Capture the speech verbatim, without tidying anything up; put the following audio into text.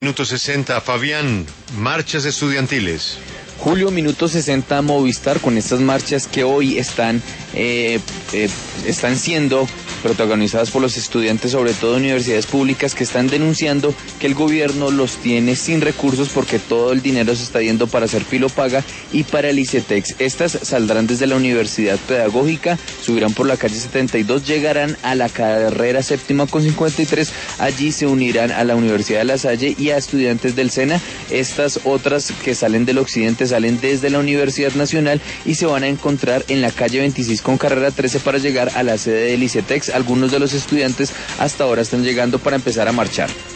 Minuto sesenta, Fabián, marchas estudiantiles. Julio, minuto sesenta, Movistar, con estas marchas que hoy están, eh, eh, están siendo protagonizadas por los estudiantes, sobre todo de universidades públicas, que están denunciando que el gobierno los tiene sin recursos porque todo el dinero se está yendo para hacer filopaga y para el ICETEX. Estas saldrán desde la Universidad Pedagógica, subirán por la calle setenta y dos, llegarán a la carrera séptima con cincuenta y tres, allí se unirán a la Universidad de La Salle y a estudiantes del SENA. Estas otras que salen del occidente salen desde la Universidad Nacional y se van a encontrar en la calle veintiséis con carrera trece para llegar a la sede del ICETEX. Algunos de los estudiantes hasta ahora están llegando para empezar a marchar.